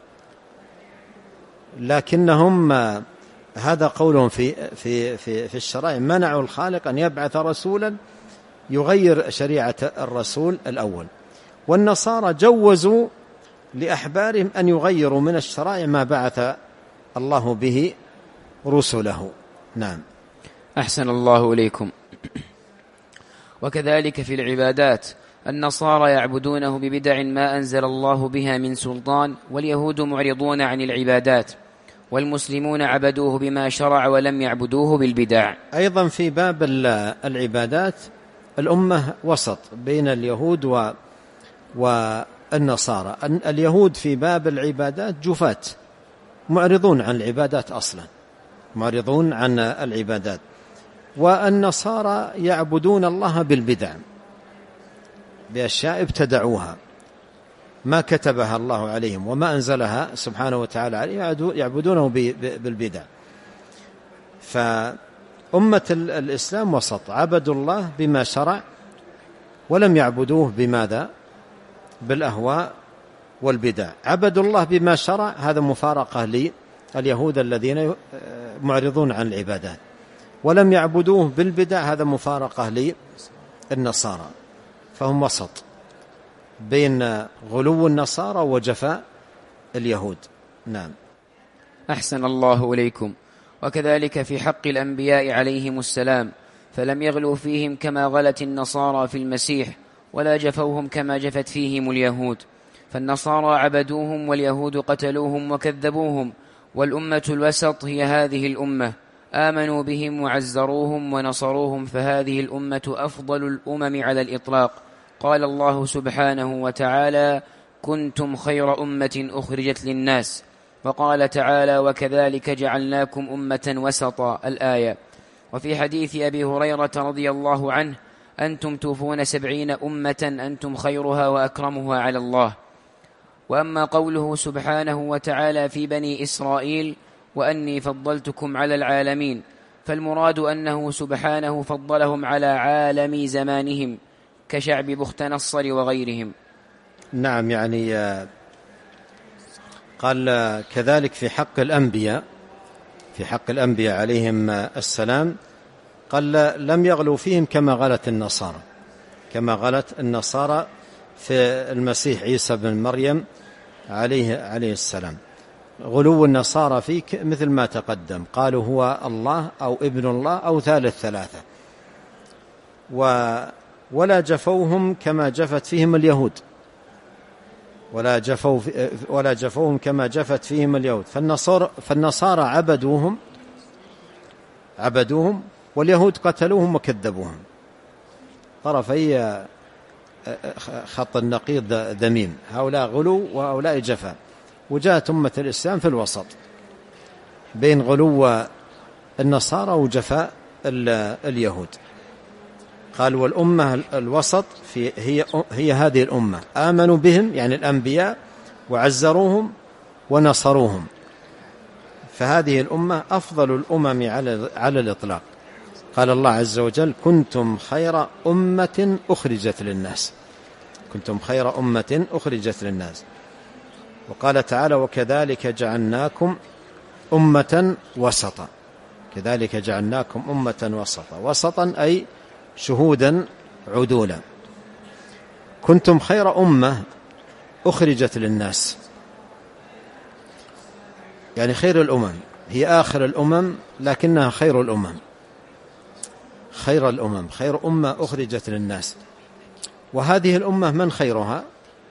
Speaker 2: لكنهم هذا قولهم في في في في الشرائع، منعوا الخالق أن يبعث رسولا يغير شريعة الرسول الأول. والنصارى جوزوا لأحبارهم أن يغيروا من الشرائع ما بعث الله به رسله. نعم.
Speaker 1: أحسن الله إليكم. وكذلك في العبادات النصارى يعبدونه ببدع ما أنزل الله بها من سلطان، واليهود معرضون عن العبادات، والمسلمون عبدوه بما شرع ولم يعبدوه بالبدع.
Speaker 2: أيضا في باب العبادات الأمة وسط بين اليهود و والنصارى. اليهود في باب العبادات جفاة، معرضون عن العبادات أصلا، معرضون عن العبادات. والنصارى يعبدون الله بالبدع، بأشياء ابتدعوها ما كتبها الله عليهم وما أنزلها سبحانه وتعالى عليهم، يعبدونه بالبدع. فأمة الإسلام وسط، عبدوا الله بما شرع ولم يعبدوه بماذا؟ بالأهواء والبدع. عبدوا الله بما شرع، هذا مفارقة لليهود الذين معرضون عن العبادات، ولم يعبدوه بالبدع، هذا مفارقة للنصارى. فهم وسط بين غلو النصارى وجفاء اليهود. نعم.
Speaker 1: أحسن الله إليكم. وكذلك في حق الأنبياء عليهم السلام، فلم يغلوا فيهم كما غلت النصارى في المسيح، ولا جفوهم كما جفت فيهم اليهود، فالنصارى عبدوهم واليهود قتلوهم وكذبوهم، والأمة الوسط هي هذه الأمة، آمنوا بهم وعزروهم ونصروهم، فهذه الأمة أفضل الأمم على الإطلاق. قال الله سبحانه وتعالى: كنتم خير أمة أخرجت للناس. وقال تعالى: وكذلك جعلناكم أمة وسطا، الآية. وفي حديث أبي هريرة رضي الله عنه: أنتم توفون سبعين أمة أنتم خيرها وأكرمها على الله. وأما قوله سبحانه وتعالى في بني إسرائيل: وأني فضلتكم على العالمين، فالمراد أنه سبحانه فضلهم على عالم زمانهم كشعب بخت نصر وغيرهم.
Speaker 2: نعم، يعني قال كذلك في حق الأنبياء في حق الأنبياء عليهم السلام، قال لم يغلوا فيهم كما غلت النصارى كما غلت النصارى في المسيح عيسى بن مريم عليه عليه السلام. غلو النصارى فيك مثل ما تقدم، قالوا هو الله أو ابن الله أو ثالث ثلاثة، ولا جفوهم كما جفت فيهم اليهود ولا جفوا ولا جفوهم كما جفت فيهم اليهود. فالنصارى فالنصارى عبدوهم عبدوهم واليهود قتلوهم وكذبوهم. طرفي خط النقيض ذميم، هؤلاء غلو وهؤلاء جفا، وجاءت أمة الإسلام في الوسط بين غلو النصارى وجفاء اليهود. قال: والأمة الوسط في هي, هي هذه الأمة، آمنوا بهم يعني الأنبياء وعزروهم ونصروهم، فهذه الأمة أفضل الأمم على, على الإطلاق. قال الله عز وجل: كنتم خير أمة أخرجت للناس كنتم خير أمة أخرجت للناس. وقال تعالى: وكذلك جعلناكم أمة وسطا كذلك جعلناكم أمة وسطا وسطا أي شهودا عدولا. كنتم خير أمة أخرجت للناس، يعني خير الأمم، هي آخر الأمم لكنها خير الأمم خير الأمم خير أمة أخرجت للناس. وهذه الأمة من خيرها؟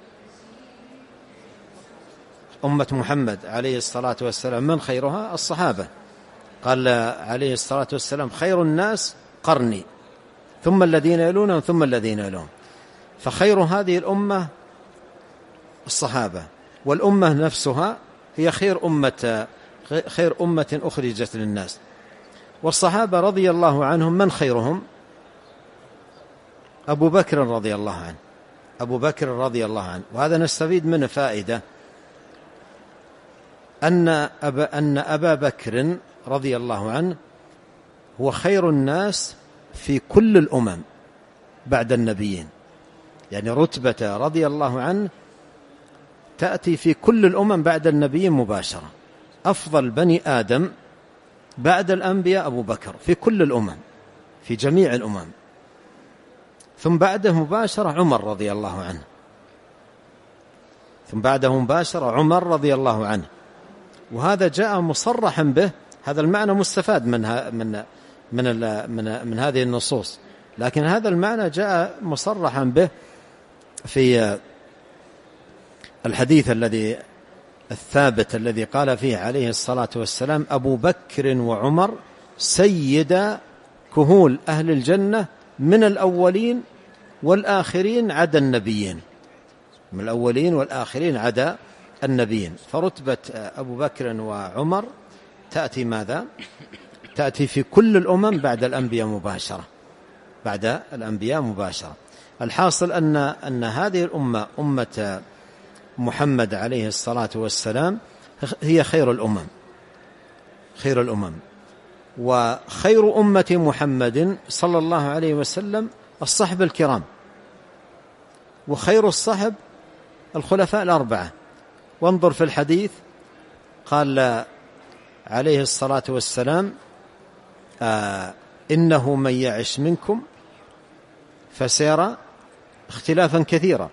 Speaker 2: أمة محمد عليه الصلاة والسلام. من خيرها؟ الصحابة. قال عليه الصلاة والسلام: خير الناس قرني ثم الذين يلونهم ثم الذين يلونهم. فخير هذه الأمة الصحابة، والأمة نفسها هي خير أمة خير أمة أخرجت للناس. والصحابة رضي الله عنهم من خيرهم؟ أبو بكر رضي الله عنه أبو بكر رضي الله عنه. وهذا نستفيد منه فائدة، أن أبا, أن أبا بكر رضي الله عنه هو خير الناس في كل الأمم بعد النبيين، يعني رتبة رضي الله عنه تأتي في كل الأمم بعد النبيين مباشرة. أفضل بني آدم بعد الأنبياء أبو بكر في كل الأمم، في جميع الأمم. ثم بعده مباشرة عمر رضي الله عنه ثم بعده مباشرة عمر رضي الله عنه. وهذا جاء مصرحا به، هذا المعنى مستفاد من من من من, من هذه النصوص، لكن هذا المعنى جاء مصرحا به في الحديث الذي الثابت الذي قال فيه عليه الصلاة والسلام: أبو بكر وعمر سيدا كهول أهل الجنة من الأولين والآخرين عدا النبيين من الأولين والآخرين عدا النبيين. فرتبة أبو بكر وعمر تأتي ماذا؟ تأتي في كل الأمم بعد الأنبياء مباشرة بعد الأنبياء مباشرة. الحاصل أن أن هذه الأمة أمة محمد عليه الصلاة والسلام هي خير الأمم خير الأمم وخير أمة محمد صلى الله عليه وسلم الصحب الكرام، وخير الصحب الخلفاء الأربعة. وانظر في الحديث قال عليه الصلاة والسلام: آه إنه من يعش منكم فسيرى اختلافا كثيرا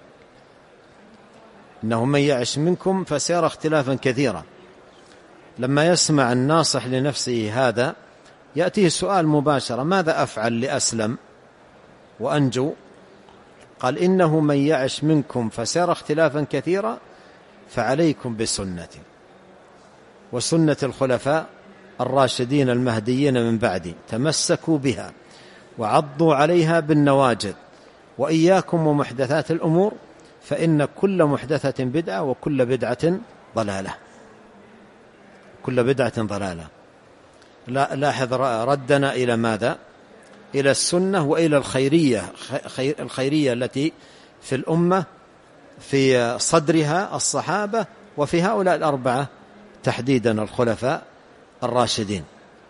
Speaker 2: إنه من يعش منكم فسيرى اختلافا كثيرا. لما يسمع الناصح لنفسه هذا يأتيه السؤال مباشرة: ماذا أفعل لأسلم وأنجو؟ قال إنه من يعش منكم فسيرى اختلافا كثيرا فعليكم بسنتي وسنة الخلفاء الراشدين المهديين من بعدي تمسكوا بها وعضوا عليها بالنواجذ وإياكم ومحدثات الأمور فإن كل محدثة بدعة وكل بدعة ضلالة. كل بدعة ضلالة. لا لاحظ ردنا إلى ماذا؟ إلى السنة وإلى الخيرية الخيرية التي في الأمة في صدرها الصحابة وفي هؤلاء الأربعة تحديدا الخلفاء الراشدين.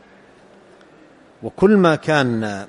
Speaker 2: وكل ما كان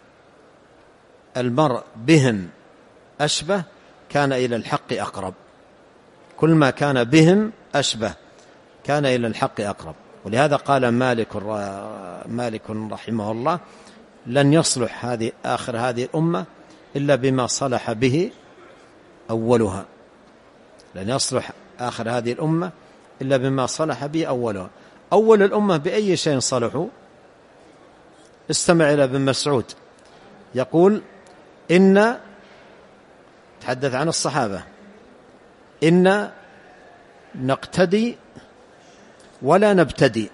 Speaker 2: المرء بهم أشبه كان إلى الحق أقرب. كل ما كان بهم أشبه كان إلى الحق أقرب. ولهذا قال مالك مالك رحمه الله لن يصلح هذه آخر هذه الأمة إلا بما صلح به أولها. لن يصلح آخر هذه الأمة إلا بما صلح به أولها. أول الأمة بأي شيء صلحوا؟ استمع إلى ابن مسعود يقول إن تحدث عن الصحابة إن نقتدي ولا نبتدي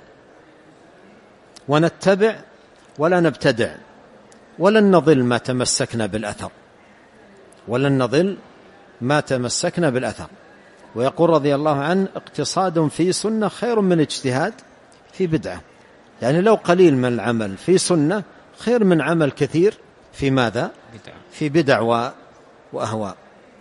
Speaker 2: ونتبع ولا نبتدع ولن نضل ما تمسكنا بالأثر ولن نضل ما تمسكنا بالأثر. ويقول رضي الله عنه اقتصاد في سنة خير من اجتهاد في بدعة. يعني لو قليل من العمل في سنة خير من عمل كثير في ماذا؟ في بدع وأهواء.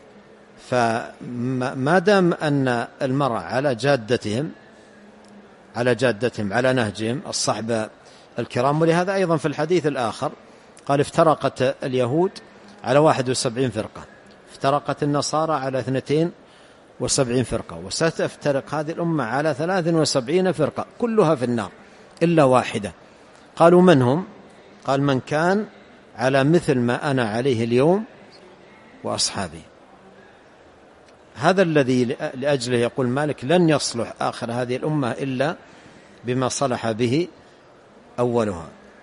Speaker 2: فما دام أن المرء على جادتهم على جادتهم على نهجهم الصحبة الكرام. ولهذا أيضا في الحديث الآخر قال افترقت اليهود على واحد وسبعين فرقة، افترقت النصارى على اثنتين وسبعين فرقة، وستفترق هذه الأمة على ثلاث وسبعين فرقة كلها في النار إلا واحدة. قالوا من هم؟ قال من كان على مثل ما أنا عليه اليوم وأصحابي. هذا الذي لأجله يقول مالك لن يصلح آخر هذه الأمة إلا بما صلح به أولها.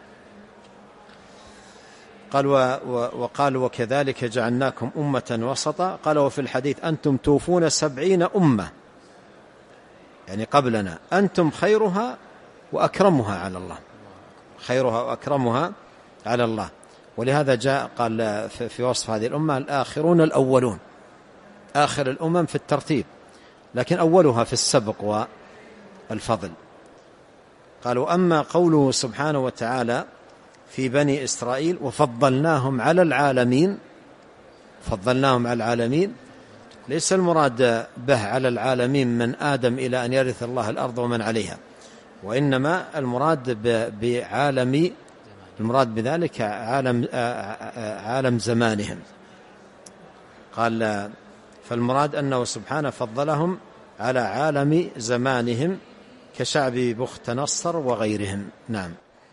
Speaker 2: قال وقال وكذلك جعلناكم أمة وسطا. قال وفي الحديث أنتم توفون سبعين أمة، يعني قبلنا أنتم خيرها وأكرمها على الله، خيرها وأكرمها على الله. ولهذا جاء قال في وصف هذه الأمة الآخرون الأولون، آخر الأمم في الترتيب لكن أولها في السبق والفضل. قالوا أما قوله سبحانه وتعالى في بني إسرائيل وفضلناهم على العالمين، فضلناهم على العالمين ليس المراد به على العالمين من آدم إلى أن يرث الله الأرض ومن عليها، وإنما المراد بعالم المراد بذلك عالم عالم زمانهم. قال فالمراد أنه سبحانه فضلهم على عالم زمانهم كشعب بخت نصر وغيرهم. نعم.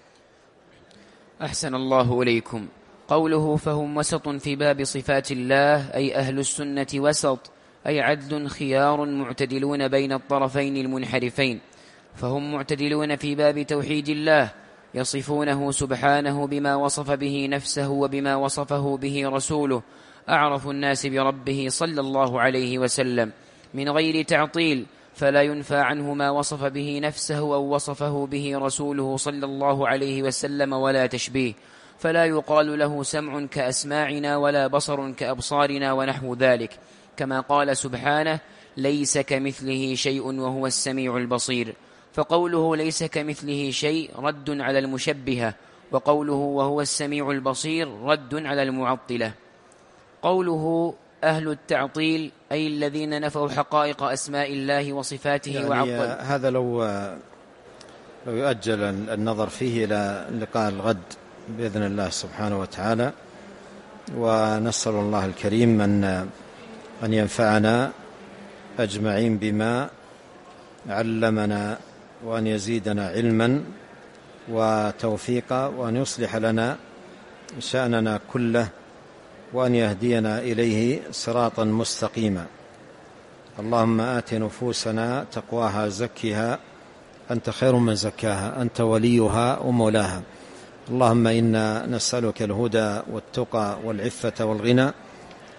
Speaker 1: أحسن الله إليكم. قوله فهم وسط في باب صفات الله أي أهل السنة وسط، أي عدل خيار معتدلون بين الطرفين المنحرفين. فهم معتدلون في باب توحيد الله، يصفونه سبحانه بما وصف به نفسه وبما وصفه به رسوله أعرف الناس بربه صلى الله عليه وسلم من غير تعطيل، فلا ينفى عنه ما وصف به نفسه أو وصفه به رسوله صلى الله عليه وسلم ولا تشبيه، فلا يقال له سمع كأسماعنا ولا بصر كأبصارنا ونحو ذلك، كما قال سبحانه ليس كمثله شيء وهو السميع البصير. فقوله ليس كمثله شيء رد على المشبهة، وقوله وهو السميع البصير رد على المعطلة. قوله أهل التعطيل أي الذين نفوا حقائق أسماء الله وصفاته يعني وعطل.
Speaker 2: هذا لو لو يؤجل النظر فيه إلى لقاء الغد بإذن الله سبحانه وتعالى، ونسأل الله الكريم أن أن ينفعنا أجمعين بما علمنا، وأن يزيدنا علما وتوفيقا، وأن يصلح لنا شأننا كله، وأن يهدينا إليه صراطا مستقيما. اللهم آت نفوسنا تقواها زكها أنت خير من زكاها أنت وليها ومولاها. اللهم إنا نسألك الهدى والتقى والعفة والغنى،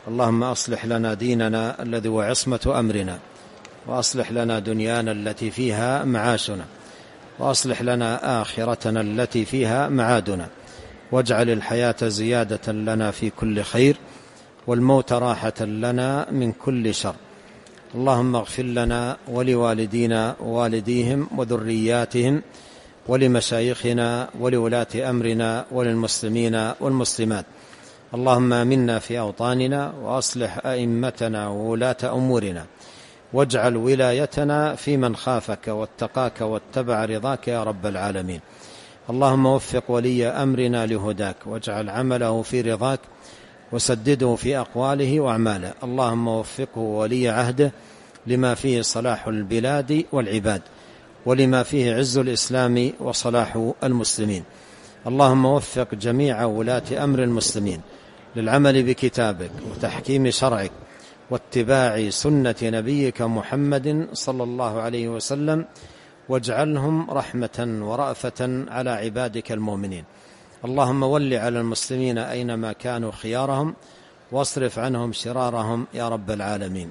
Speaker 2: اللهم أصلح لنا ديننا الذي هو عصمة أمرنا، وأصلح لنا دنيانا التي فيها معاشنا، وأصلح لنا آخرتنا التي فيها معادنا، واجعل الحياة زيادة لنا في كل خير، والموت راحة لنا من كل شر. اللهم اغفر لنا ولوالدينا ووالديهم وذرياتهم ولمشايخنا ولولاة أمرنا وللمسلمين والمسلمات. اللهم آمنا في أوطاننا، وأصلح أئمتنا وولاة أمورنا، واجعل ولايتنا في من خافك واتقاك واتبع رضاك يا رب العالمين. اللهم وفق ولي أمرنا لهداك، واجعل عمله في رضاك، وسدده في أقواله وأعماله. اللهم وفقه ولي عهده لما فيه صلاح البلاد والعباد، ولما فيه عز الإسلام وصلاح المسلمين. اللهم وفق جميع ولاة أمر المسلمين للعمل بكتابك وتحكيم شرعك واتباع سنة نبيك محمد صلى الله عليه وسلم، واجعلهم رحمة ورأفة على عبادك المؤمنين. اللهم ول على المسلمين أينما كانوا خيارهم، واصرف عنهم شرارهم يا رب العالمين.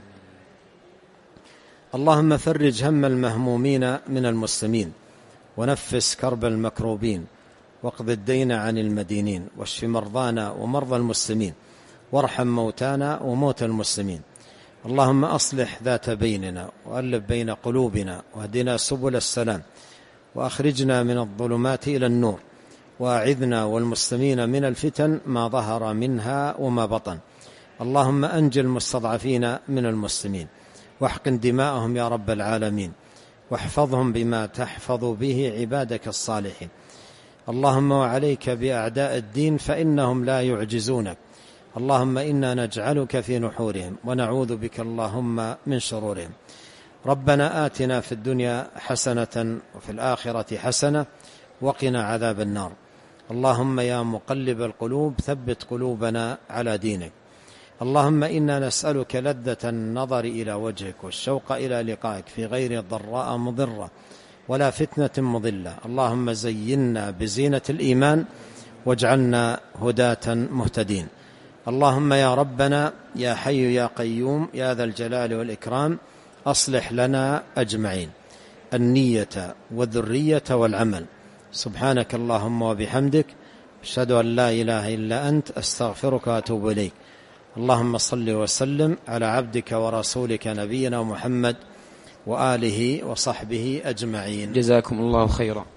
Speaker 2: اللهم فرج هم المهمومين من المسلمين، ونفس كرب المكروبين، واقض الدين عن المدينين، واشف مرضانا ومرضى المسلمين، وارحم موتانا وموتى المسلمين. اللهم أصلح ذات بيننا، وألف بين قلوبنا، واهدنا سبل السلام، وأخرجنا من الظلمات إلى النور، وأعذنا والمسلمين من الفتن ما ظهر منها وما بطن. اللهم أنجِ المستضعفين من المسلمين، واحقن دماءهم يا رب العالمين، واحفظهم بما تحفظ به عبادك الصالحين. اللهم وعليك بأعداء الدين فإنهم لا يعجزونك. اللهم إنا نجعلك في نحورهم، ونعوذ بك اللهم من شرورهم. ربنا آتنا في الدنيا حسنة وفي الآخرة حسنة وقنا عذاب النار. اللهم يا مقلب القلوب ثبت قلوبنا على دينك. اللهم إنا نسألك لذة النظر إلى وجهك، والشوق إلى لقائك في غير ضراء مضرة ولا فتنة مضلة. اللهم زينا بزينة الإيمان، واجعلنا هداة مهتدين. اللهم يا ربنا يا حي يا قيوم يا ذا الجلال والإكرام، أصلح لنا أجمعين النية والذرية والعمل. سبحانك اللهم وبحمدك، أشهد أن لا إله إلا أنت، أستغفرك وأتوب إليك. اللهم صل وسلم على عبدك ورسولك نبينا محمد وآله وصحبه أجمعين.
Speaker 1: جزاكم الله خيرا.